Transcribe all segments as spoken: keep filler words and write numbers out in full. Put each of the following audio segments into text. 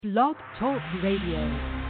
Blog Talk Radio.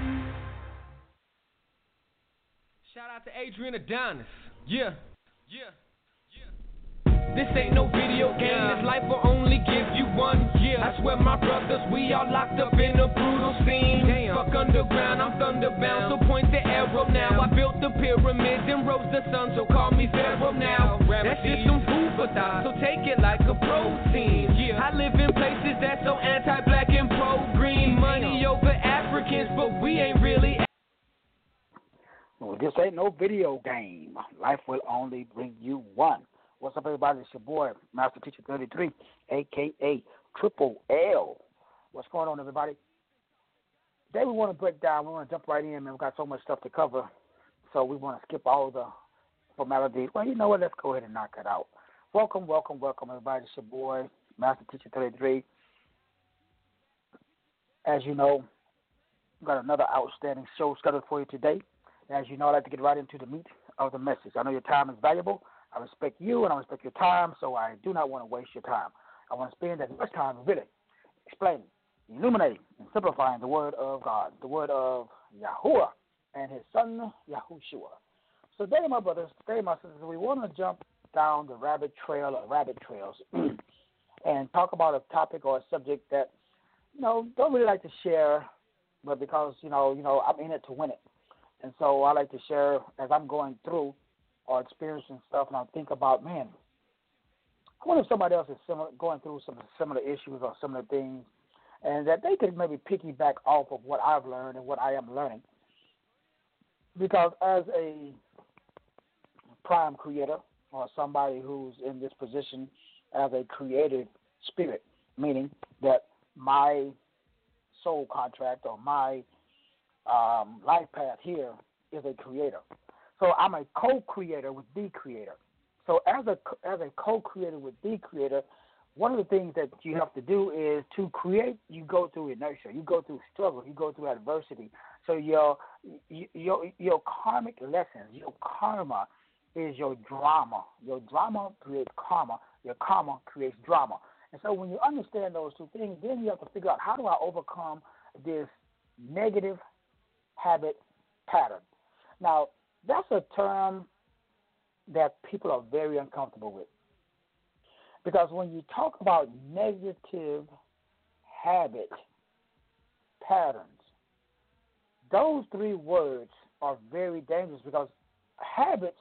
Shout out to Adrian Adonis. Yeah, yeah, yeah. This ain't no video game. This life will only give you one. Yeah, I swear my brothers, we all locked up in a brutal scene. Damn. Fuck underground, I'm thunderbound. So point the arrow now. I built the pyramids and rose the sun. So call me Pharaoh now. That's just some food for thought. So take it like a protein. Yeah, I live in places that's so anti-black and pro-green. Money over Africans, but we ain't really. Well, this ain't no video game. Life will only bring you one. What's up, everybody? It's your boy, Master Teacher thirty-three, a k a. Triple L. What's going on, everybody? Today we want to break down. We want to jump right in, man. We've got so much stuff to cover, so we want to skip all the formalities. Well, you know what? Let's go ahead and knock it out. Welcome, welcome, welcome, everybody. It's your boy, Master Teacher thirty-three. As you know, we've got another outstanding show scheduled for you today. As you know, I'd like to get right into the meat of the message. I know your time is valuable. I respect you and I respect your time, so I do not want to waste your time. I want to spend as much time really explaining, illuminating, and simplifying the word of God, the word of Yahuwah and his son, Yahushua. So today, my brothers, today, my sisters, we want to jump down the rabbit trail or rabbit trails and talk about a topic or a subject that, you know, don't really like to share, but because, you know, you know, I'm in it to win it. And so I like to share as I'm going through or experiencing stuff, and I think about, man, I wonder if somebody else is similar, going through some similar issues or similar things, and that they could maybe piggyback off of what I've learned and what I am learning. Because as a prime creator or somebody who's in this position as a creative spirit, meaning that my soul contract or my um, life path here is a creator. So I'm a co-creator with the creator. So as a as a co-creator with the creator, one of the things that you have to do is to create. You go through inertia, you go through struggle, you go through adversity. So your your your karmic lessons, your karma is your drama. Your drama creates karma. Your karma creates drama. And so when you understand those two things, then you have to figure out, how do I overcome this negative habit pattern? Now, that's a term that people are very uncomfortable with. Because when you talk about negative habit patterns, those three words are very dangerous, because habits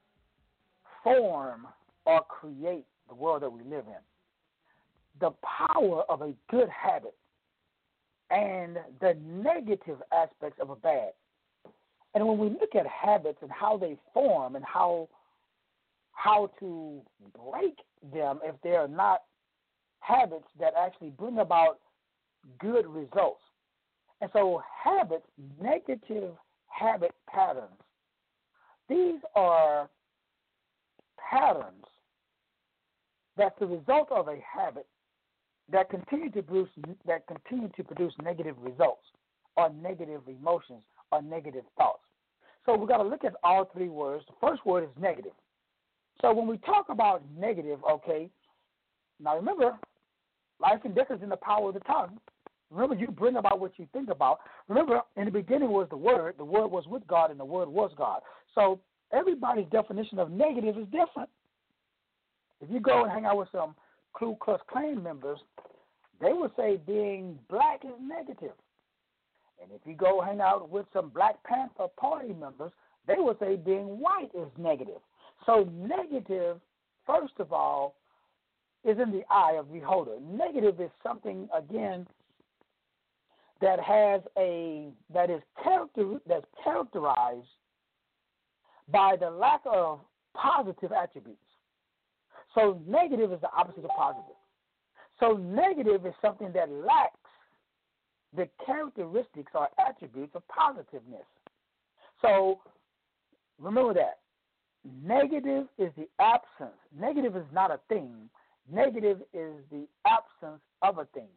form or create the world that we live in. The power of a good habit and the negative aspects of a bad. And when we look at habits and how they form and how how to break them if they are not habits that actually bring about good results. And so habits, negative habit patterns, these are patterns that's the result of a habit that continue to produce that continue to produce negative results or negative emotions or negative thoughts. So we've got to look at all three words. The first word is negative. So when we talk about negative, okay, now remember, life and death is in the power of the tongue. Remember, you bring about what you think about. Remember, in the beginning was the Word. The Word was with God, and the Word was God. So everybody's definition of negative is different. If you go and hang out with some Ku Klux Klan members, they would say being black is negative. And if you go hang out with some Black Panther Party members, they would say being white is negative. So negative, first of all, is in the eye of the beholder. Negative is something, again, that has a that is character that's characterized by the lack of positive attributes. So negative is the opposite of positive. So negative is something that lacks the characteristics or attributes of positiveness. So remember that. Negative is the absence. Negative is not a thing. Negative is the absence of a thing.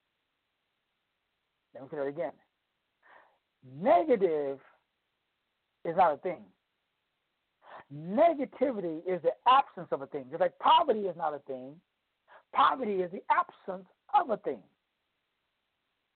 Let me say that again. Negative is not a thing. Negativity is the absence of a thing. Just like poverty is not a thing, poverty is the absence of a thing.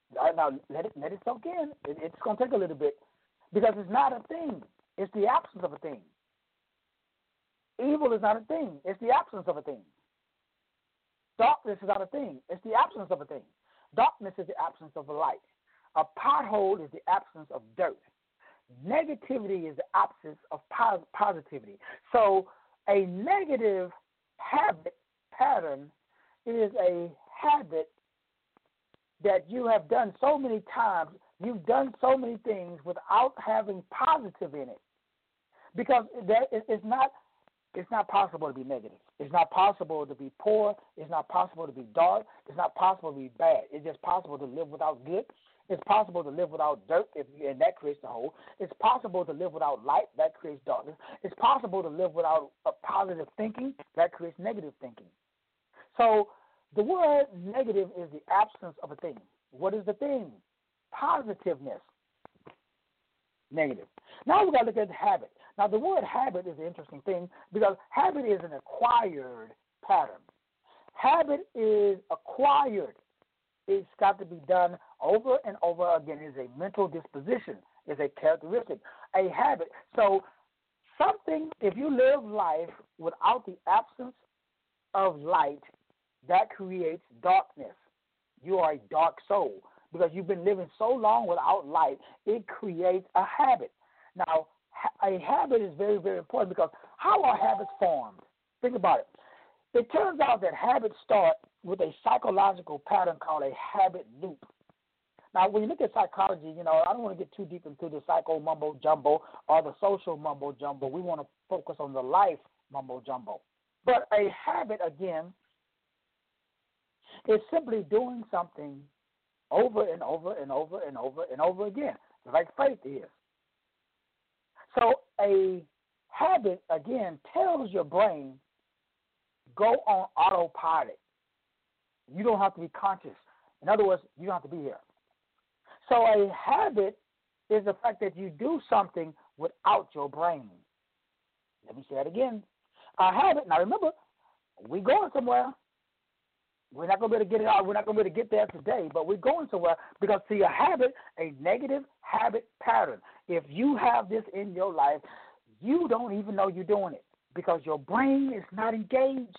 All right, now let it let it soak in. It, it's going to take a little bit because it's not a thing. It's the absence of a thing. Evil is not a thing. It's the absence of a thing. Darkness is not a thing. It's the absence of a thing. Darkness is the absence of a light. A pothole is the absence of dirt. Negativity is the absence of pos- positivity. So a negative habit pattern is a habit that you have done so many times. You've done so many things without having positive in it, because that it's not it's not possible to be negative. It's not possible to be poor. It's not possible to be dark. It's not possible to be bad. It's just possible to live without good. It's possible to live without dirt, if, and that creates the hole. It's possible to live without light. That creates darkness. It's possible to live without a positive thinking. That creates negative thinking. So the word negative is the absence of a thing. What is the thing? Positiveness. Negative. Now we've got to look at habit. Now the word habit is an interesting thing because habit is an acquired pattern. Habit is acquired. It's got to be done over and over again. It's a mental disposition. It's a characteristic, a habit. So something, if you live life without the absence of light, that creates darkness. You are a dark soul because you've been living so long without light. It creates a habit. Now, a habit is very, very important because how are habits formed? Think about it. It turns out that habits start with a psychological pattern called a habit loop. Now, when you look at psychology, you know, I don't want to get too deep into the psycho mumbo jumbo or the social mumbo jumbo. We want to focus on the life mumbo jumbo. But a habit, again, is simply doing something over and over and over and over and over again, like faith is. So a habit, again, tells your brain, go on autopilot. You don't have to be conscious. In other words, you don't have to be here. So a habit is the fact that you do something without your brain. Let me say that again. A habit, now remember, we're going somewhere. We're not going to be able to get it out. We're not going to be able to get there today, but we're going somewhere because, see, a habit, a negative habit pattern. If you have this in your life, you don't even know you're doing it because your brain is not engaged.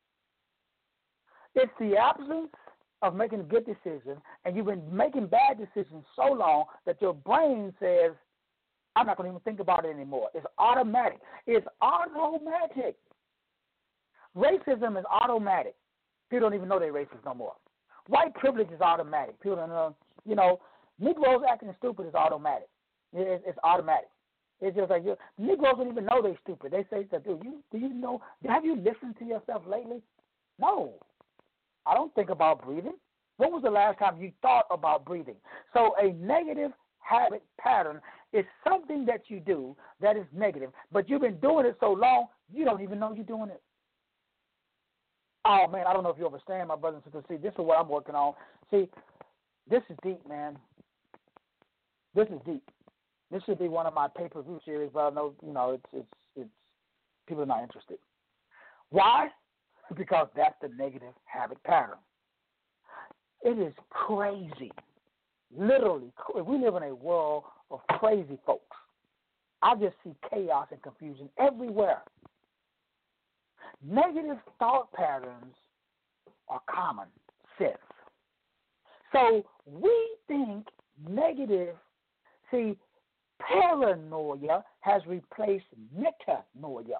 It's the absence of making good decisions, and you've been making bad decisions so long that your brain says, I'm not going to even think about it anymore. It's automatic. It's automatic. Racism is automatic. People don't even know they're racist no more. White privilege is automatic. People don't know. You know, Negroes acting stupid is automatic. It's, it's automatic. It's just like you, Negroes don't even know they're stupid. They say, "Do you do you know? Have you listened to yourself lately?" No, I don't think about breathing. When was the last time you thought about breathing? So a negative habit pattern is something that you do that is negative, but you've been doing it so long you don't even know you're doing it. Oh, man, I don't know if you understand, my brothers and sisters. See, this is what I'm working on. See, this is deep, man. This is deep. This should be one of my pay-per-view series, but I know, you know, it's it's it's people are not interested. Why? Because that's the negative habit pattern. It is crazy. Literally, we live in a world of crazy folks. I just see chaos and confusion everywhere. Negative thought patterns are common sense. So we think negative, see, paranoia has replaced metanoia.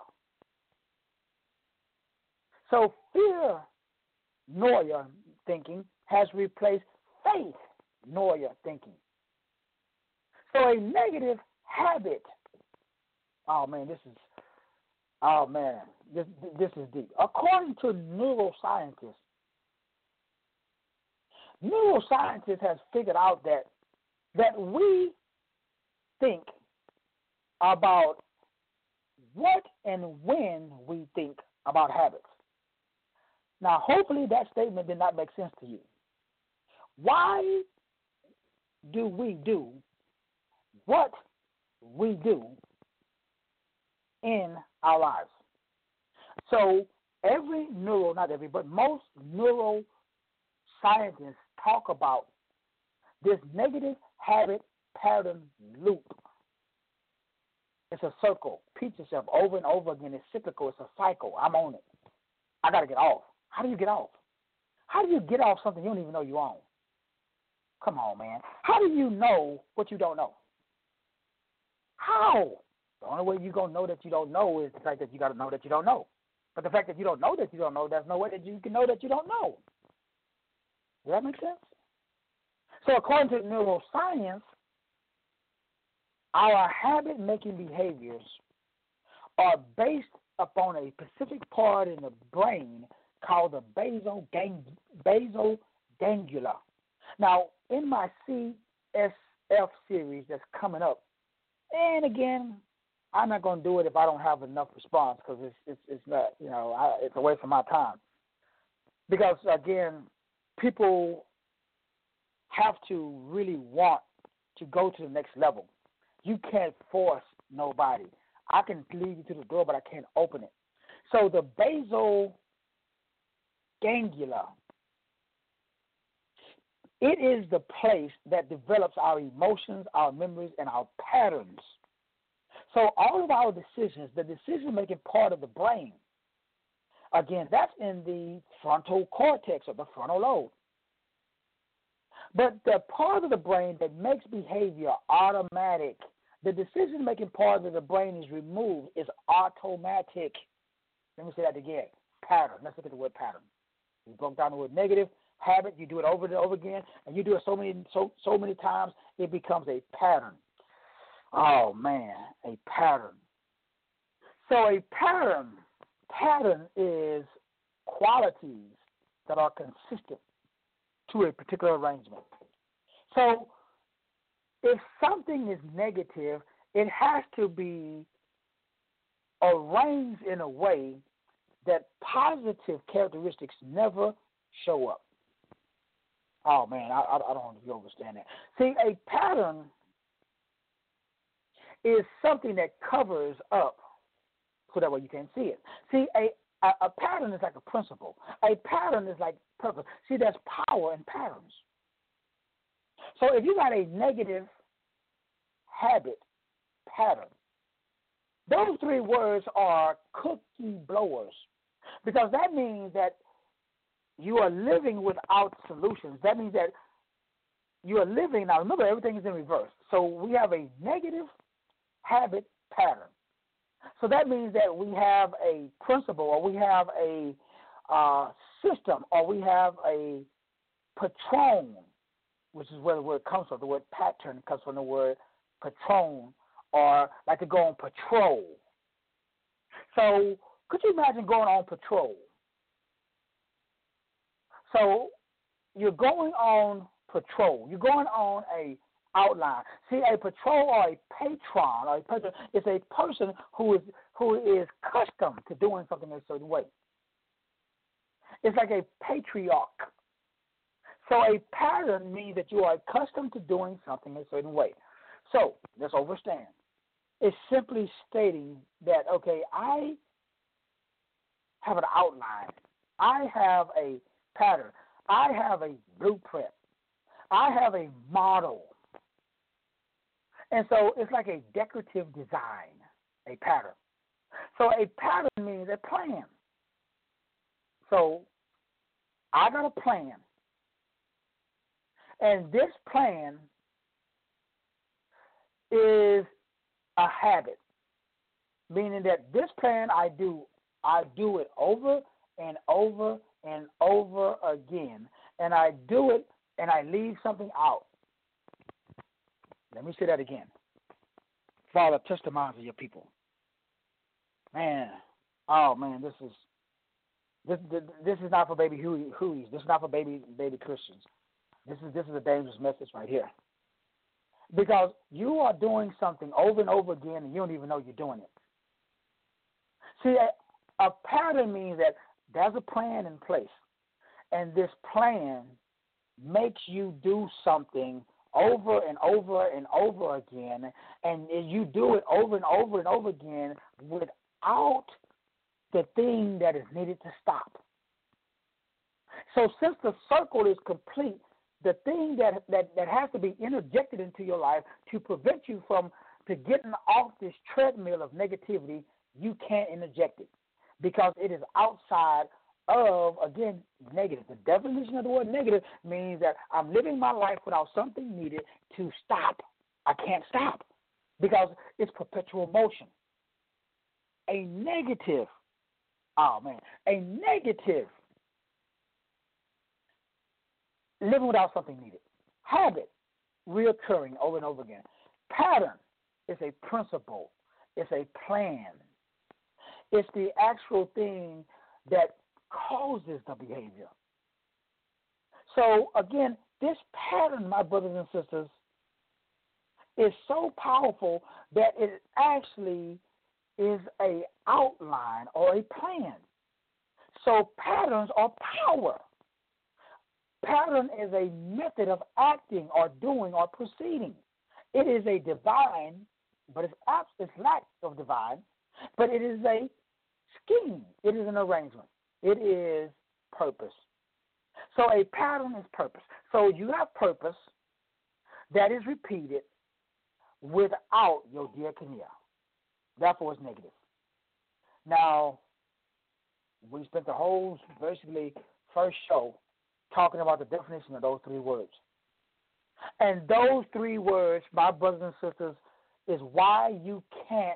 So fear noia thinking has replaced faith noia thinking. So a negative habit, oh man, this is, oh man, this this is deep. According to neuroscientists, neuroscientists has figured out that that we think about what and when we think about habits. Now, hopefully that statement did not make sense to you. Why do we do what we do in our lives? So every neuro, not every, but most neuroscientists talk about this negative habit pattern loop. It's a circle. Repeats itself over and over again. It's cyclical. It's a cycle. I'm on it. I got to get off. How do you get off? How do you get off something you don't even know you own? Come on, man. How do you know what you don't know? How? The only way you're going to know that you don't know is the fact that you got to know that you don't know. But the fact that you don't know that you don't know, there's no way that you can know that you don't know. Does that make sense? So according to neuroscience, our habit-making behaviors are based upon a specific part in the brain called the basal, gang- basal ganglia. Now, in my C S F series that's coming up, and again, I'm not going to do it if I don't have enough response because it's, it's it's not, you know, I, it's a waste of my time. Because, again, people have to really want to go to the next level. You can't force nobody. I can lead you to the door, but I can't open it. So the basal ganglia, it is the place that develops our emotions, our memories, and our patterns. So all of our decisions, the decision-making part of the brain, again, that's in the frontal cortex or the frontal lobe. But the part of the brain that makes behavior automatic, the decision-making part of the brain is removed, is automatic. Let me say that again. Pattern. Let's look at the word pattern. We broke down the word negative, habit. You do it over and over again, and you do it so many so so many times, it becomes a pattern. Oh, man, a pattern. So a pattern, pattern is qualities that are consistent to a particular arrangement. So if something is negative, it has to be arranged in a way that positive characteristics never show up. Oh, man, I, I, I don't know if you understand that. See, a pattern is something that covers up so that way you can't see it. See, a, a, a pattern is like a principle. A pattern is like purpose. See, there's power in patterns. So if you got a negative habit pattern, those three words are cookie blowers, because that means that you are living without solutions. That means that you are living, now remember, everything is in reverse. So we have a negative habit pattern. So that means that we have a principle, or we have a uh, system, or we have a patron, which is where the word comes from. The word pattern comes from the word patron, or like to go on patrol. So could you imagine going on patrol? So you're going on patrol. You're going on a outline. See, a patrol or a patron or a patron is a person who is who is accustomed to doing something in a certain way. It's like a patriarch. So a pattern means that you are accustomed to doing something in a certain way. So let's understand. It's simply stating that, okay, I have an outline. I have a pattern. I have a blueprint. I have a model. And so it's like a decorative design, a pattern. So a pattern means a plan. So I got a plan. And this plan is a habit, meaning that this plan I do, I do it over and over and over again. And I do it and I leave something out. Let me say that again. Father, touch the minds of your people. Man, oh man, this is this this, this is not for baby hooies. This is not for baby baby Christians. This is this is a dangerous message right here. Because you are doing something over and over again and you don't even know you're doing it. See, a, a pattern means that there's a plan in place. And this plan makes you do something over and over and over again, and you do it over and over and over again without the thing that is needed to stop. So since the circle is complete, the thing that, that, that has to be interjected into your life to prevent you from to getting off this treadmill of negativity, you can't interject it because it is outside of, again, negative. The definition of the word negative means that I'm living my life without something needed to stop. I can't stop because it's perpetual motion. A negative, oh man, a negative living without something needed. Habit, reoccurring over and over again. Pattern is a principle. It's a plan. It's the actual thing that causes the behavior. So, again, this pattern, my brothers and sisters, is so powerful that it actually is a outline or a plan. So patterns are power. Pattern is a method of acting or doing or proceeding. It is a divine, but it's, it's lack of divine, but it is a scheme. It is an arrangement. It is purpose. So a pattern is purpose. So you have purpose that is repeated without your diakonia. Therefore, it's negative. Now, we spent the whole, basically, first show talking about the definition of those three words. And those three words, my brothers and sisters, is why you can't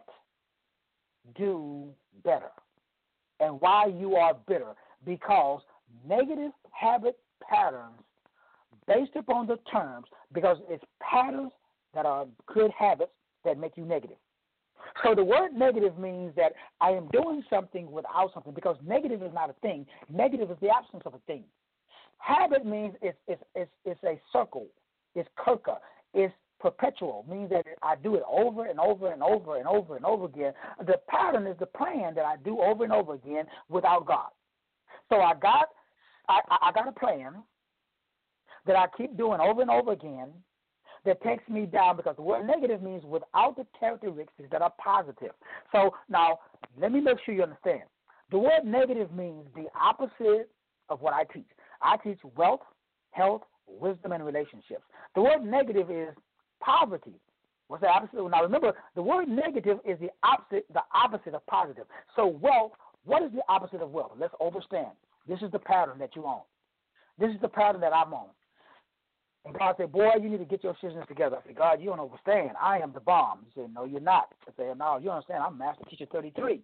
do better and why you are bitter, because negative habit patterns based upon the terms, because it's patterns that are good habits that make you negative. So the word negative means that I am doing something without something, because negative is not a thing. Negative is the absence of a thing. Habit means it's, it's, it's, it's a circle. It's kirka. It's perpetual, means that I do it over and over and over and over and over again. The pattern is the plan that I do over and over again without God. So I got, I, I got a plan that I keep doing over and over again that takes me down, because the word negative means without the characteristics that are positive. So now, let me make sure you understand. The word negative means the opposite of what I teach. I teach wealth, health, wisdom, and relationships. The word negative is poverty. What's the opposite? Now remember, the word negative is the opposite, the opposite of positive. So wealth, what is the opposite of wealth? Let's understand. This is the pattern that you're on. This is the pattern that I'm on. And God said, boy, you need to get your business together. I said, God, you don't understand. I am the bomb. He said, no, you're not. I said, no, you understand. I'm Master Teacher thirty-three.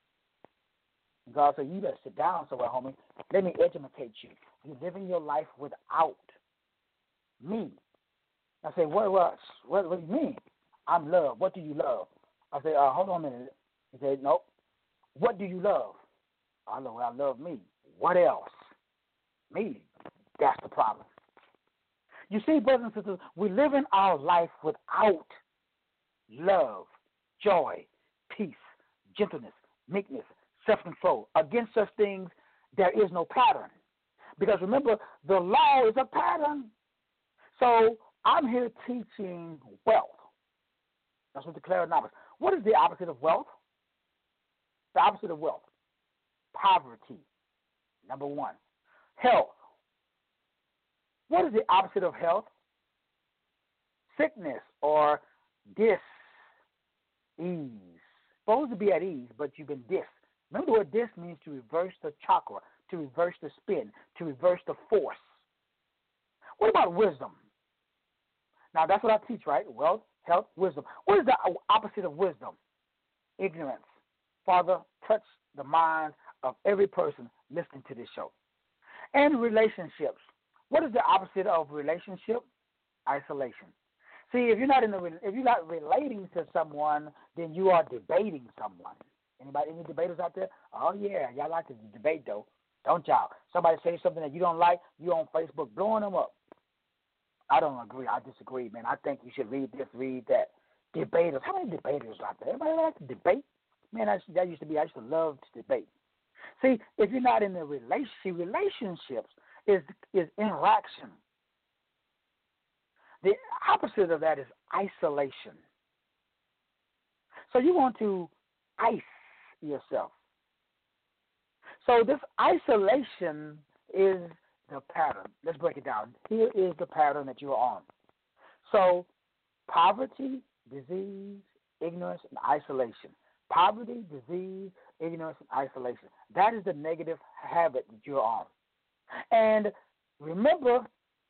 And God said, you better sit down somewhere, homie. Let me educate you. You're living your life without me. I said, what, what, what, what do you mean? I'm love. What do you love? I said, uh, hold on a minute. He said, nope. What do you love? I love, I love me. What else? Me. That's the problem. You see, brothers and sisters, we live in our life without love, joy, peace, gentleness, meekness, self-control. Against such things, there is no pattern. Because remember, the law is a pattern. So I'm here teaching wealth. That's what declare novice. What is the opposite of wealth? The opposite of wealth. Poverty, number one. Health. What is the opposite of health? Sickness or dis-ease. Supposed to be at ease, but you've been dis. Remember the word dis means to reverse the chakra, to reverse the spin, to reverse the force. What about wisdom? Now, that's what I teach, right? Wealth, health, wisdom. What is the opposite of wisdom? Ignorance. Father, touch the minds of every person listening to this show. And relationships. What is the opposite of relationship? Isolation. See, if you're not in the, if you're not relating to someone, then you are debating someone. Anybody, any debaters out there? Oh yeah, y'all like to debate though, don't y'all? Somebody say something that you don't like, you on Facebook blowing them up. I don't agree. I disagree, man. I think you should read this, read that. Debaters. How many debaters out there? Everybody like to debate? Man, I, that used to be. I used to love to debate. See, if you're not in the relationship, relationships is is interaction. The opposite of that is isolation. So you want to ice yourself. So this isolation is the pattern. Let's break it down. Here is the pattern that you're on. So, poverty, disease, ignorance, and isolation. Poverty, disease, ignorance, and isolation. That is the negative habit that you're on. And remember,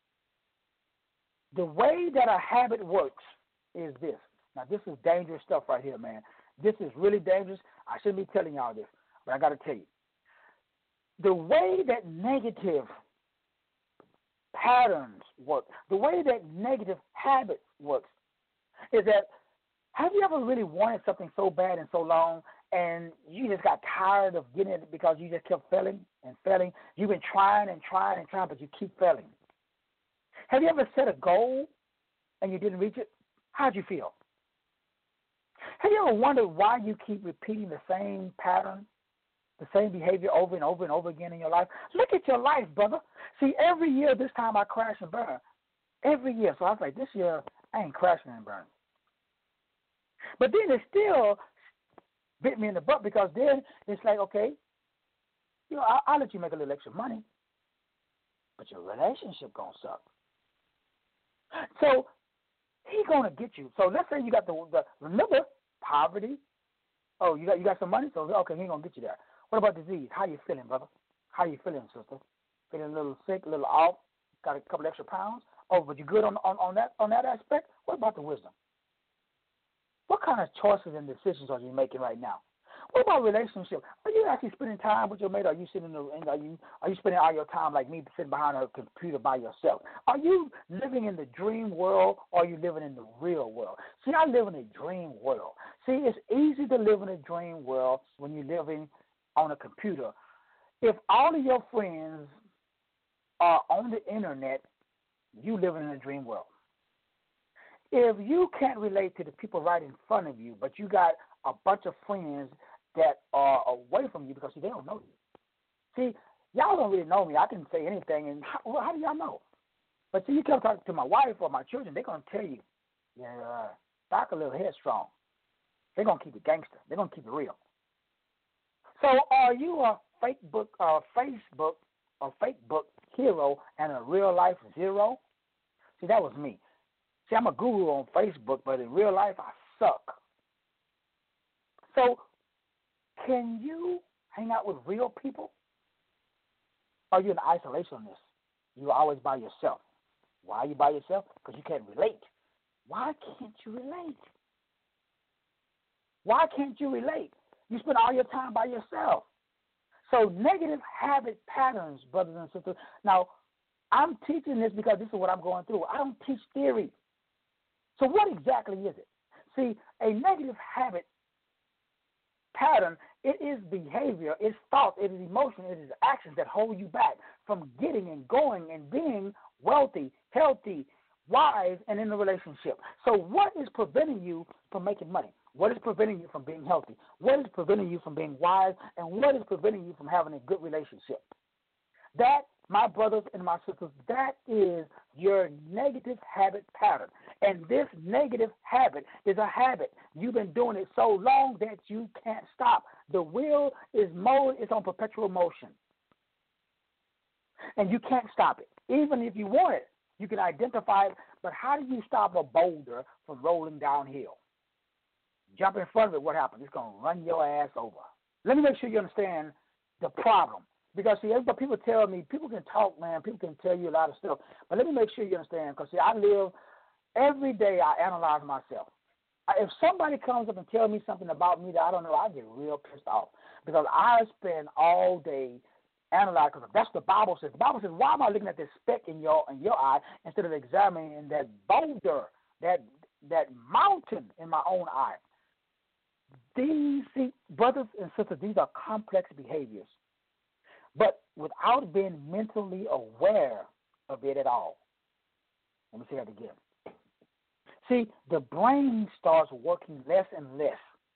the way that a habit works is this. Now, this is dangerous stuff right here, man. This is really dangerous. I shouldn't be telling y'all this, but I got to tell you. The way that negative patterns work, the way that negative habits works, is that have you ever really wanted something so bad and so long, and you just got tired of getting it because you just kept failing and failing? You've been trying and trying and trying, but you keep failing. Have you ever set a goal and you didn't reach it? How'd you feel? Have you ever wondered why you keep repeating the same pattern, the same behavior over and over and over again in your life? Look at your life, brother. See, every year this time I crash and burn. Every year. So I was like, this year I ain't crashing and burning. But then it still bit me in the butt because then it's like, okay, you know, I'll, I'll let you make a little extra money, but your relationship gonna suck. So he's gonna get you. So let's say you got the, the remember poverty. Oh, you got you got some money, so okay, he ain't gonna get you there. What about disease? How you feeling, brother? How you feeling, sister? Feeling a little sick, a little off? Got a couple extra pounds? Oh, but you good on on, on that on that aspect? What about the wisdom? What kind of choices and decisions are you making right now? What about relationship? Are you actually spending time with your mate? Or are you sitting in the are you are you spending all your time like me sitting behind a computer by yourself? Are you living in the dream world or are you living in the real world? See, I live in a dream world. See, it's easy to live in a dream world when you're living on a computer. If all of your friends are on the internet, you living in a dream world. If you can't relate to the people right in front of you, but you got a bunch of friends that are away from you because see, they don't know you. See, y'all don't really know me. I can say anything, and how, well, how do y'all know? But see, you come talk to my wife or my children, they're going to tell you, yeah, uh, Doc a little headstrong. They're going to keep it gangster. They're going to keep it real. So are you a fake book, uh, Facebook or fake book hero and a real life zero? See, that was me. See, I'm a guru on Facebook, but in real life, I suck. So, can you hang out with real people? Or are you an isolationist? You're always by yourself. Why are you by yourself? Because you can't relate. Why can't you relate? Why can't you relate? You spend all your time by yourself. So, negative habit patterns, brothers and sisters. Now, I'm teaching this because this is what I'm going through. I don't teach theory. So what exactly is it? See, a negative habit pattern, it is behavior, it's thoughts, it is emotion, it is actions that hold you back from getting and going and being wealthy, healthy, wise, and in a relationship. So what is preventing you from making money? What is preventing you from being healthy? What is preventing you from being wise? And what is preventing you from having a good relationship? That, my brothers and my sisters, that is your negative habit pattern. And this negative habit is a habit. You've been doing it so long that you can't stop. The wheel is mowed, it's on perpetual motion. And you can't stop it. Even if you want it, you can identify it, but how do you stop a boulder from rolling downhill? Jump in front of it, what happens? It's going to run your ass over. Let me make sure you understand the problem. Because, see, everybody, people tell me, people can talk, man, people can tell you a lot of stuff, but let me make sure you understand, because, see, I live, every day I analyze myself. If somebody comes up and tells me something about me that I don't know, I get real pissed off, because I spend all day analyzing, because that's what the Bible says. The Bible says, why am I looking at this speck in your in your eye instead of examining that boulder, that that mountain in my own eye? These, see, brothers and sisters, these are complex behaviors. But without being mentally aware of it at all. Let me say that again. See, the brain starts working less and less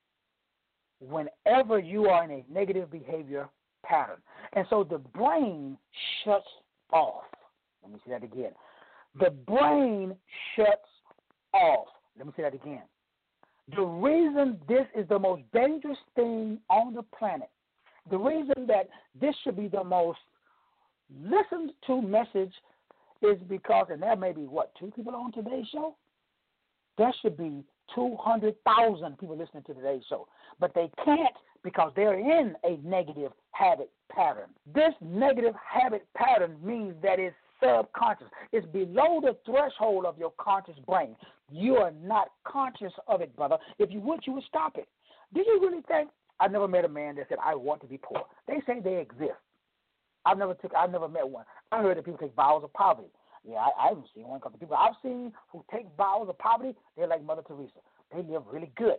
whenever you are in a negative behavior pattern. And so the brain shuts off. Let me say that again. The brain shuts off. Let me say that again. The reason this is the most dangerous thing on the planet, the reason that this should be the most listen to message is because, and there may be, what, two people on today's show? There should be two hundred thousand people listening to today's show. But they can't because they're in a negative habit pattern. This negative habit pattern means that it's subconscious. It's below the threshold of your conscious brain. You are not conscious of it, brother. If you would, you would stop it. Do you really think? I never met a man that said, I want to be poor. They say they exist. I've never took. I've never met one. I heard that people take vows of poverty. Yeah, I, I haven't seen one. Because the people I've seen who take vows of poverty, they're like Mother Teresa. They live really good.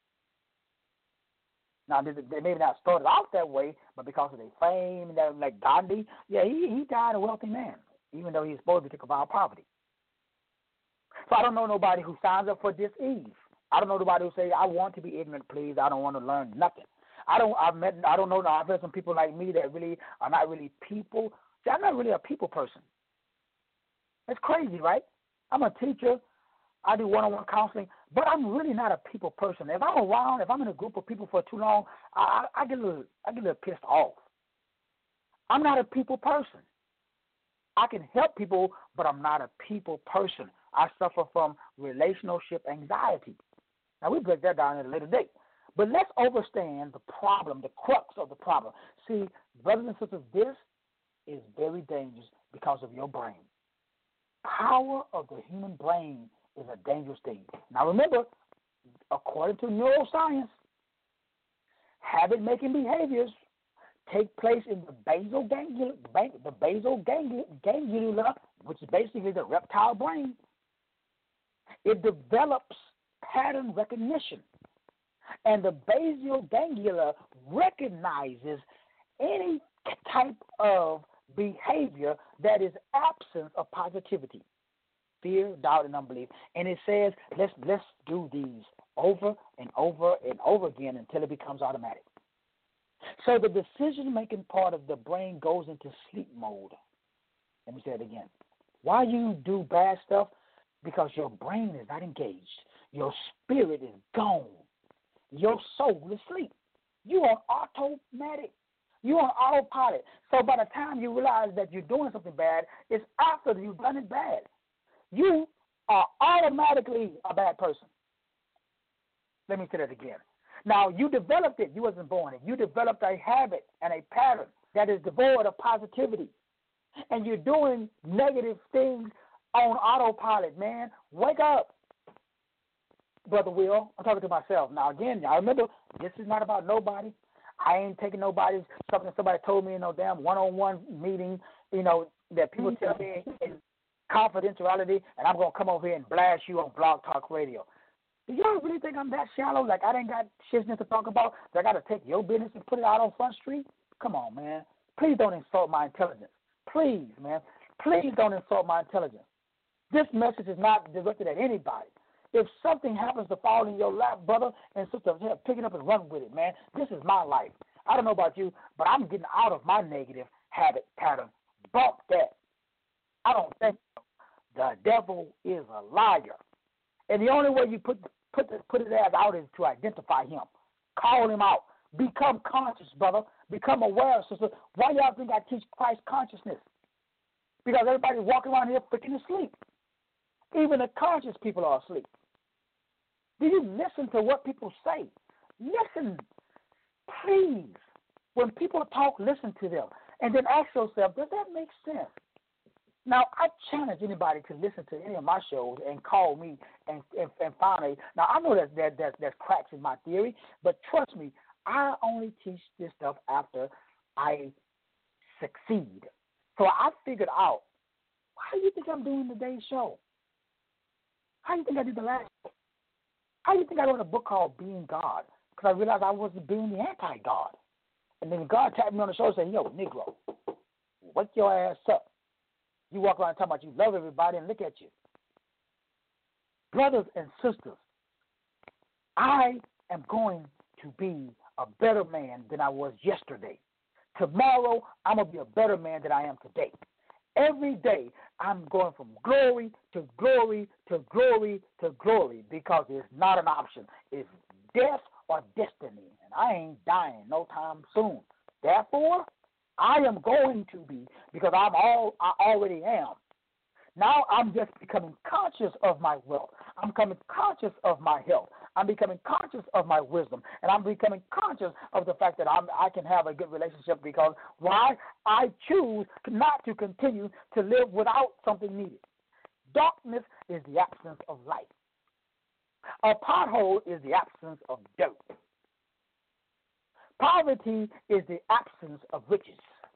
Now, they, they maybe not started out that way, but because of their fame, that like Gandhi, yeah, he he died a wealthy man, even though he's supposed to take a vow of poverty. So I don't know nobody who signs up for dis-ease. I don't know nobody who say, I want to be ignorant, please. I don't want to learn nothing. I don't. I've met. I don't know. I've met some people like me that really are not really people. See, I'm not really a people person. It's crazy, right? I'm a teacher. I do one-on-one counseling, but I'm really not a people person. If I'm around, if I'm in a group of people for too long, I, I, I get a little, I get a little pissed off. I'm not a people person. I can help people, but I'm not a people person. I suffer from relationship anxiety. Now, we break that down at a later date. But let's understand the problem, the crux of the problem. See, brothers and sisters, this is very dangerous because of your brain. Power of the human brain is a dangerous thing. Now, remember, according to neuroscience, habit-making behaviors take place in the basal ganglia, the basal ganglia, ganglia, which is basically the reptile brain. It develops pattern recognition, and the basal ganglia recognizes any type of behavior that is absence of positivity, fear, doubt, and unbelief. And it says, let's let's do these over and over and over again until it becomes automatic. So the decision-making part of the brain goes into sleep mode. Let me say it again. Why you do bad stuff? Because your brain is not engaged. Your spirit is gone. Your soul is asleep. You are automatic. You're on autopilot. So by the time you realize that you're doing something bad, it's after you've done it bad. You are automatically a bad person. Let me say that again. Now, you developed it. You wasn't born it. You developed a habit and a pattern that is devoid of positivity. And you're doing negative things on autopilot, man. Wake up. Brother Will, I'm talking to myself. Now, again, I remember this is not about nobody. I ain't taking nobody's, something somebody told me in no damn one-on-one meeting, you know, that people tell me in confidentiality, and I'm going to come over here and blast you on Blog Talk Radio. Do y'all really think I'm that shallow? Like I didn't got shit to talk about? That I got to take your business and put it out on Front Street? Come on, man. Please don't insult my intelligence. Please, man. Please don't insult my intelligence. This message is not directed at anybody. If something happens to fall in your lap, brother and sister, pick it up and run with it, man. This is my life. I don't know about you, but I'm getting out of my negative habit pattern. Bump that. I don't think so. The devil is a liar. And the only way you put put the, put his ass out is to identify him. Call him out. Become conscious, brother. Become aware, sister. Why y'all think I teach Christ consciousness? Because everybody's walking around here freaking asleep. Even the conscious people are asleep. Do you listen to what people say? Listen, please. When people talk, listen to them. And then ask yourself, does that make sense? Now, I challenge anybody to listen to any of my shows and call me and, and, and find a. Now, I know that that that there's cracks in my theory, but trust me, I only teach this stuff after I succeed. So I figured out, why do you think I'm doing today's show? How do you think I did the last show? How do you think I wrote a book called Being God? Because I realized I was being the anti-God. And then God tapped me on the shoulder and said, yo, Negro, wake your ass up. You walk around talking about you love everybody and look at you. Brothers and sisters, I am going to be a better man than I was yesterday. Tomorrow, I'm going to be a better man than I am today. Every day, I'm going from glory to glory to glory to glory because it's not an option. It's death or destiny, and I ain't dying no time soon. Therefore, I am going to be because I'm all I already am. Now I'm just becoming conscious of my wealth. I'm becoming conscious of my health. I'm becoming conscious of my wisdom. And I'm becoming conscious of the fact that I'm, I can have a good relationship because why? I choose not to continue to live without something needed. Darkness is the absence of light. A pothole is the absence of dirt. Poverty is the absence of riches.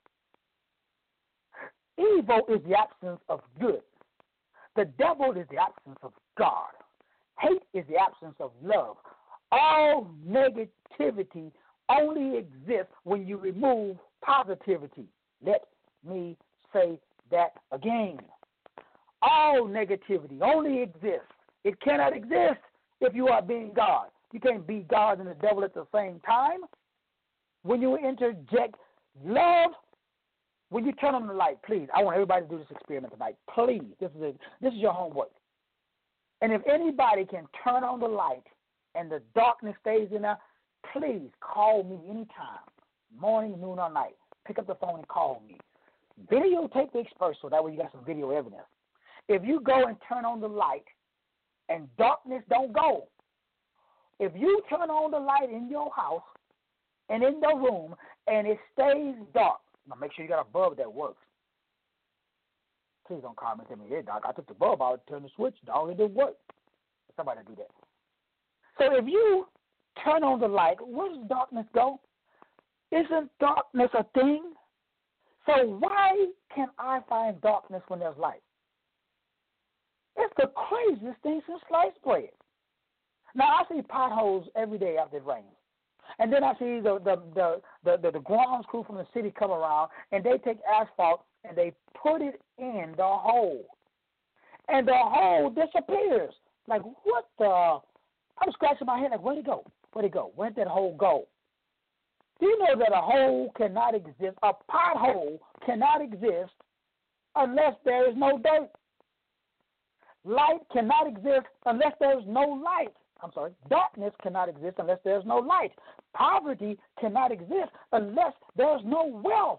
Evil is the absence of good. The devil is the absence of God. Hate is the absence of love. All negativity only exists when you remove positivity. Let me say that again. All negativity only exists. It cannot exist if you are being God. You can't be God and the devil at the same time. When you interject love, when you turn on the light, please, I want everybody to do this experiment tonight. Please, this is a, this is your homework. And if anybody can turn on the light and the darkness stays in there, please call me anytime, morning, noon, or night. Pick up the phone and call me. Videotape the experiment so that way you got some video evidence. If you go and turn on the light and darkness don't go, if you turn on the light in your house and in the room and it stays dark, now make sure you got a bulb that works. Please don't comment to me, hey, Doc, I took the bulb out, turned the switch, dog, it didn't work. Somebody do that. So if you turn on the light, where does darkness go? Isn't darkness a thing? So why can I find darkness when there's light? It's the craziest thing since sliced bread. Now, I see potholes every day after it rains. And then I see the the, the, the, the, the grounds crew from the city come around, and they take asphalt, and they put it in the hole. And the hole disappears. Like, what the? I'm scratching my head like, where'd it go? Where'd it go? Where'd that hole go? Do you know that a hole cannot exist, a pothole cannot exist unless there is no dirt? Light cannot exist unless there is no light. I'm sorry, darkness cannot exist unless there's no light. Poverty cannot exist unless there's no wealth.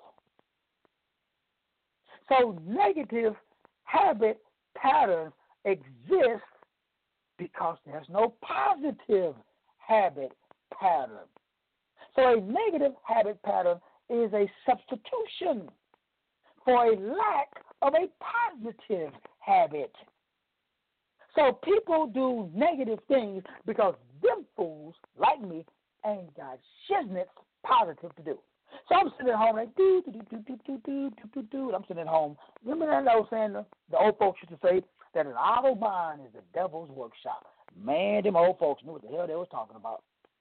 So negative habit patterns exist because there's no positive habit pattern. So a negative habit pattern is a substitution for a lack of a positive habit. So people do negative things because them fools like me ain't got shiznits positive to do. So I'm sitting at home like do do do do do do do do do. I'm sitting at home. Remember that old saying? The, the old folks used to say that an idle mind is the devil's workshop. Man, them old folks knew what the hell they was talking about.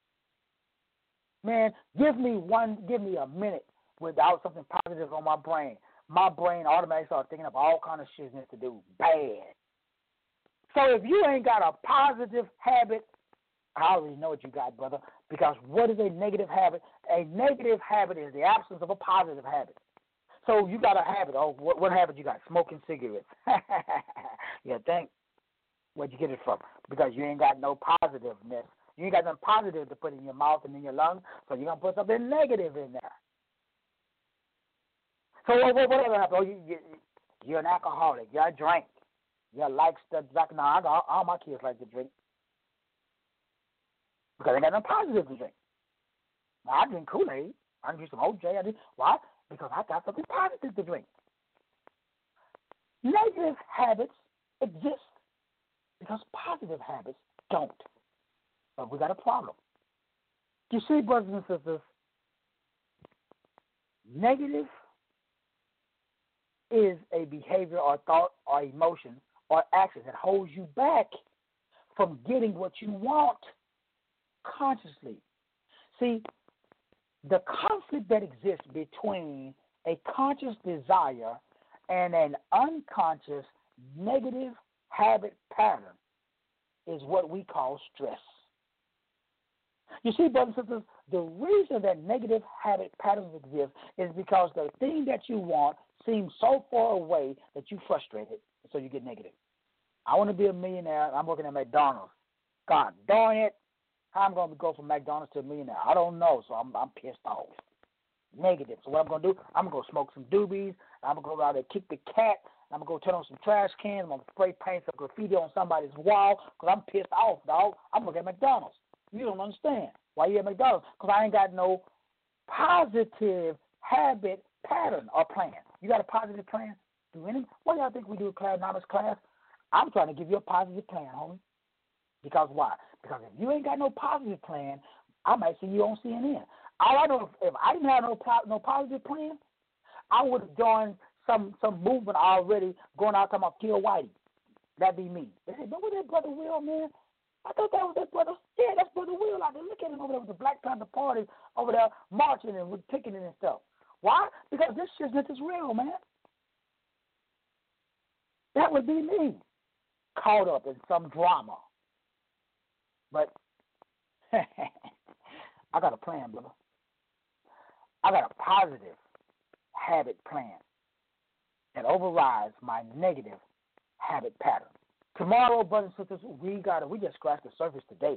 Man, give me one, give me a minute without something positive on my brain. My brain automatically starts thinking of all kind of shiznits to do bad. So if you ain't got a positive habit, I already know what you got, brother, because what is a negative habit? A negative habit is the absence of a positive habit. So you got a habit. Oh, what, what habit you got? Smoking cigarettes. You think? Where'd you get it from? Because you ain't got no positiveness. You ain't got nothing positive to put in your mouth and in your lungs, so you're going to put something negative in there. So what, what, whatever happens, oh, you, you, you're an alcoholic. You're a drink. You like stuff. No, I got, all my kids like to drink because they got nothing positive to drink. Now, I drink Kool-Aid. I drink some O J. I drink, why? Because I got something positive to drink. Negative habits exist because positive habits don't. But we got a problem. You see, brothers and sisters, negative is a behavior or thought or emotion or action that holds you back from getting what you want consciously. See, the conflict that exists between a conscious desire and an unconscious negative habit pattern is what we call stress. You see, brothers and sisters, the reason that negative habit patterns exist is because the thing that you want seems so far away that you're frustrated, so you get negative. I want to be a millionaire. I'm working at McDonald's. God darn it. How am I going to go from McDonald's to a millionaire? I don't know, so I'm, I'm pissed off. negative. So what I'm going to do, I'm going to go smoke some doobies. I'm going to go out there and kick the cat. I'm going to go turn on some trash cans. I'm going to spray paint some graffiti on somebody's wall because I'm pissed off, dog. I'm working at McDonald's. You don't understand. Why you at McDonald's? Because I ain't got no positive habit pattern or plan. You got a positive plan? Do any? What do y'all think we do in class, novice class? I'm trying to give you a positive plan, homie. Because why? Because if you ain't got no positive plan, I might see you on C N N. All I know, if, if I didn't have no no positive plan, I would have joined some some movement already going out talking about kill Whitey. That'd be me. They say, but where's that brother Will, man? I thought that was that brother. Yeah, that's brother Will out there. Look at him over there with the Black Panther Party over there marching and with ticketing and stuff. Why? Because this shit is real, man. That would be me, caught up in some drama. But I got a plan, brother. I got a positive habit plan that overrides my negative habit pattern. Tomorrow, brothers and sisters, we got to, we just scratched the surface today.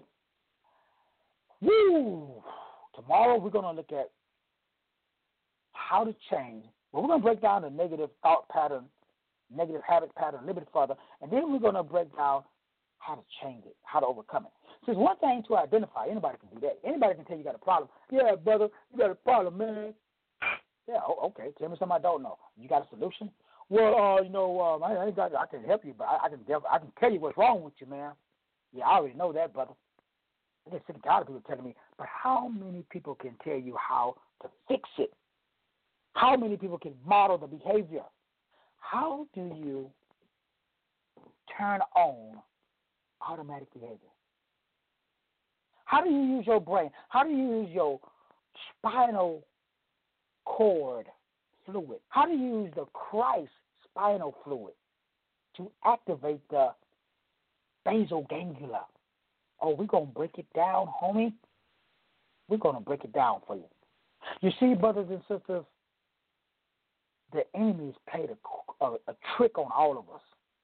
Woo! Tomorrow we're going to look at how to change. Well, we're going to break down the negative thought pattern, negative habit pattern a little bit further, and then we're going to break down how to change it, how to overcome it. So it's one thing to identify. Anybody can do that. Anybody can tell you got a problem. Yeah, brother, you got a problem, man. Yeah, oh, okay. Tell me something I don't know. You got a solution? Well, uh, you know, um, I, I, got, I can help you, but I, I can I can tell you what's wrong with you, man. Yeah, I already know that, brother. I get sick and tired of people telling me, but how many people can tell you how to fix it? How many people can model the behavior? How do you turn on automatic behavior? How do you use your brain? How do you use your spinal cord fluid? How do you use the Christ spinal fluid to activate the basal ganglia? Oh, we're going to break it down, homie. We're going to break it down for you. You see, brothers and sisters, the enemy's played a, a, a trick on all of us.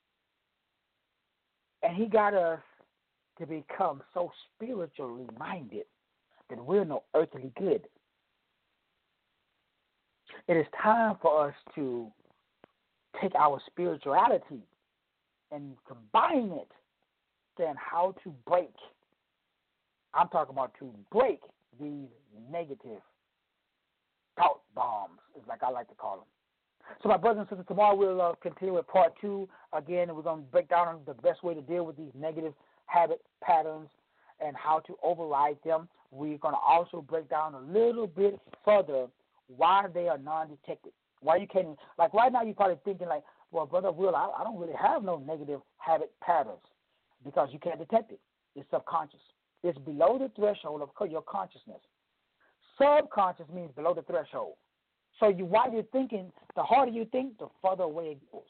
And he got us to become so spiritually minded that we're no earthly good. It is time for us to take our spirituality and combine it then how to break. I'm talking about to break these negative thought bombs, is like I like to call them. So my brothers and sisters, tomorrow we'll uh, continue with part two again, and we're going to break down the best way to deal with these negative habit patterns and how to override them. We're going to also break down a little bit further why they are non-detected. Why you can't, like right now you're probably thinking like, well, Brother Will, I, I don't really have no negative habit patterns because you can't detect it. It's subconscious. It's below the threshold of your consciousness. Subconscious means below the threshold. So you, while you're thinking, the harder you think, the further away it goes.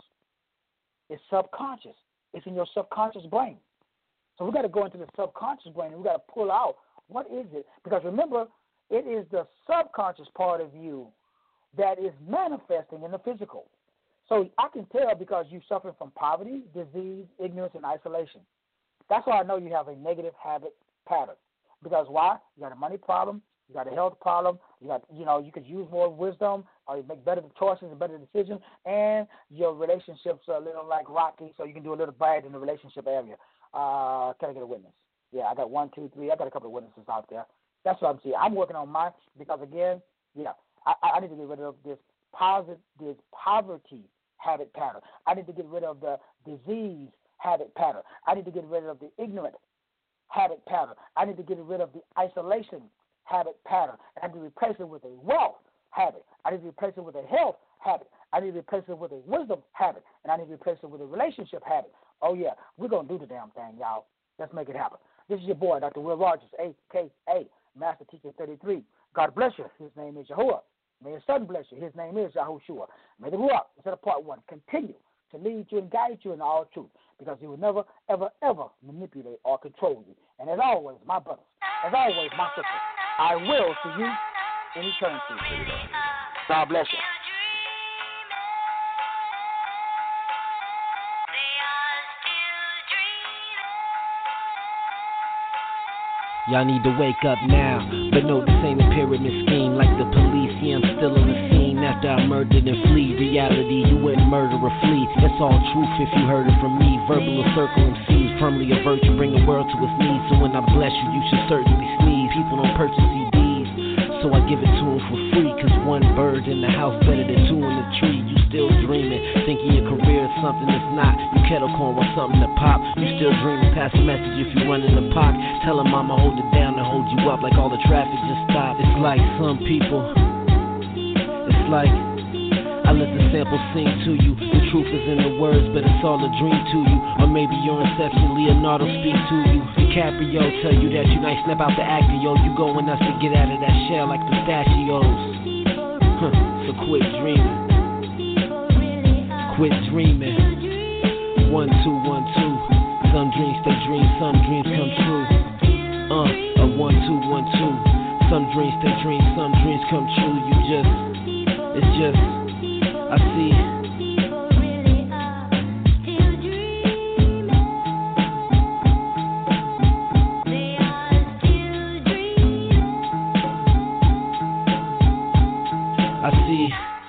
It's subconscious. It's in your subconscious brain. So we got to go into the subconscious brain and we got to pull out what is it. Because remember, it is the subconscious part of you that is manifesting in the physical. So I can tell because you suffer from poverty, disease, ignorance, and isolation. That's why I know you have a negative habit pattern. Because why? You got a money problem. You got a health problem. You got, you know, you could use more wisdom, or you make better choices and better decisions, and your relationships are a little like rocky, so you can do a little bad in the relationship area. Uh, can I get a witness? Yeah, I got one, two, three. I got a couple of witnesses out there. That's what I'm seeing. I'm working on mine because again, yeah, I, I need to get rid of this positive, this poverty habit pattern. I need to get rid of the disease habit pattern. I need to get rid of the ignorant habit pattern. I need to get rid of the isolation habit pattern. I need to replace it with a wealth habit. I need to replace it with a health habit. I need to replace it with a wisdom habit. And I need to replace it with a relationship habit. Oh, yeah, we're going to do the damn thing, y'all. Let's make it happen. This is your boy, Doctor Will Rogers, a k a. Master Teacher thirty-three. God bless you. His name is Yahuwah. May his son bless you. His name is Yahushua. May the Ruach, instead of part one, continue to lead you and guide you in all truth, because he will never, ever, ever manipulate or control you. And as always, my brothers, as always, my sisters, I will see you in eternity. God bless you. Y'all need to wake up now. But no, this ain't a pyramid scheme like the police. Yeah, I'm still on the scene after I murdered and flee. Reality, you wouldn't murder or flee. That's all truth if you heard it from me. Verbal or circle M Cs, firmly a virtue, bring the world to its knees. So when I bless you, you should certainly sneeze. People don't purchase C Ds, so I give it to them for free. Cause one bird in the house better than two in the tree. You still dreaming, thinking your career is something that's not. You kettle corn want something to pop. You still dreaming, pass a message if you run in the park. Tell them I'ma hold it down and hold you up like all the traffic just stopped. It's like some people, it's like I let the sample sing to you. The truth is in the words, but it's all a dream to you. Or maybe your inception, Leonardo speak to you. DiCaprio tell you that you nice, snap out the actor, yo. You going nuts to get out of that shell like pistachios. Huh, so quit dreaming. Quit dreaming. One, two, one, two. Some dreams stay dreams, some dreams come true. Uh, a one, two, one, two. Some dreams stay dreams, some dreams come true. You just, it's just, I see. I see.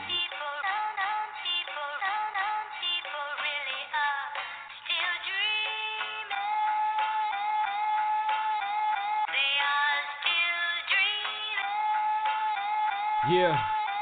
Yeah.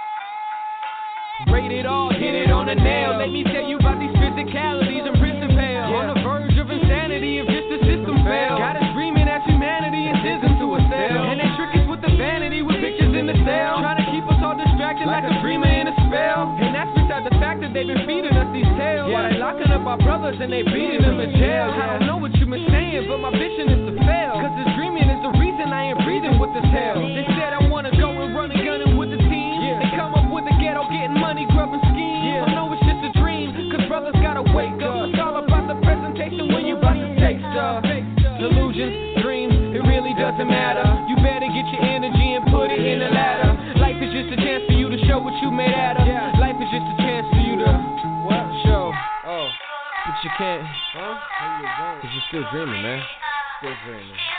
Rated all, hit it on the nail. Let me tell you about these physicalities and prison pale. Yeah. On the verge of insanity if just the system fails. Got us dreaming at humanity and scissors to a cell. And they trick us with the vanity with pictures in the cell. Trying to keep us all distracted like a dreamer in a spell. And that's beside the fact that they've been feeding us these tales. Yeah. While they locking up our brothers and they beating them in jail. Yeah. I don't know what you been saying, but my vision is to fail. Cause this dreaming is the reason I ain't breathing with this hell. They said I wanna go and run and gun it with the team. Yeah. They come up with the ghetto, getting money, grubbing schemes. Yeah. I know it's just a dream, cause brothers gotta wake up. It's all about the presentation when you about to take stuff. Delusions, dreams, it really doesn't matter. You better get your energy and put it in the ladder. Life is just a chance for you to show what you made out of. Yeah. Life is just a chance for you to what? Show. Oh, but you can't. Huh? Cause you're still dreaming, man. Still dreaming.